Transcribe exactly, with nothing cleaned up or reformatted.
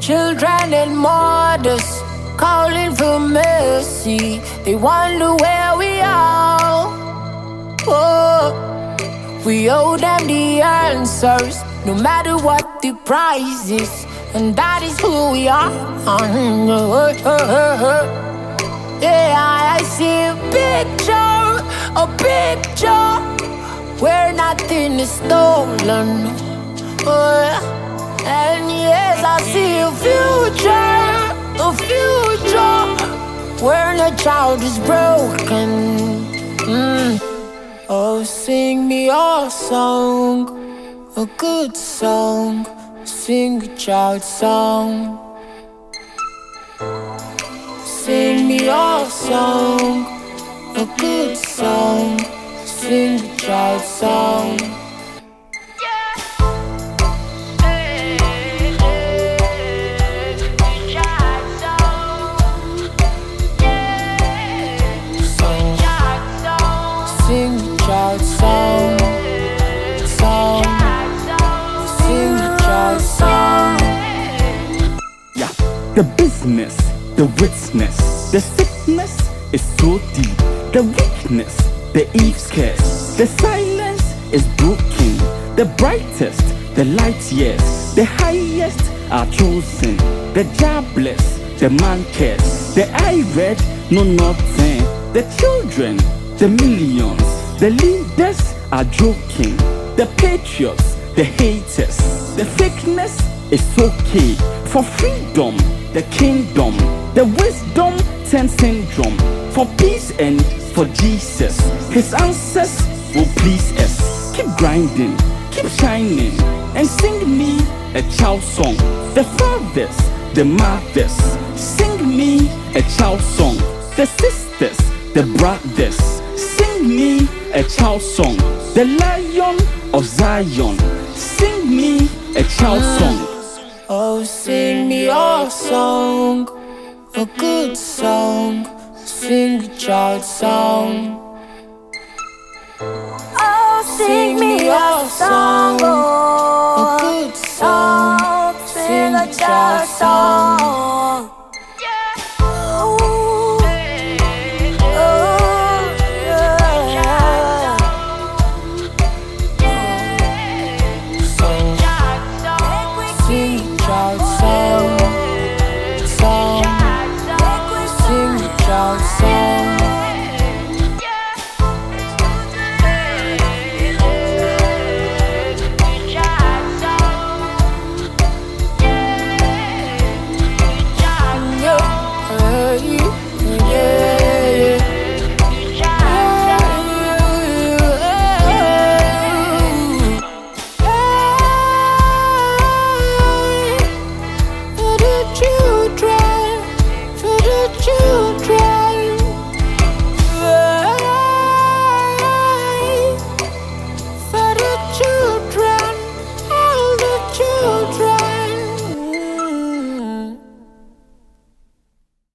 Children and mothers calling for mercy. They wonder where we are. Oh, we owe them the answers, no matter what the price is. And that is who we are. Yeah, I see a picture, a picture where nothing is stolen. Oh, and yes, I see a future, a future where no child is broken. Mm. Oh, sing me a song, a good song. Sing a child song. Sing me a song, a good song. Sing a child song. Sing a child song, song. Sing a child song. Yeah, the business, the witness, the sickness is so deep. The weakness, the Eve's curse. The silence is broken. The brightest, the light years. The highest are chosen. The jobless, the man cares. The I read know nothing. The children, the millions. The leaders are joking. The patriots, the haters. The fakeness is okay. For freedom, the kingdom. The wisdom, ten syndrome. For peace and for Jesus. His answers will please us. Keep grinding, keep shining, and sing me a child song. The fathers, the mothers, sing me a child song. The sisters, the brothers, sing me a child song. The Lion of Zion, sing me a child song. Oh, sing me a song, a good song. Sing a child song. Oh, sing me a song, a good song. sing a child song.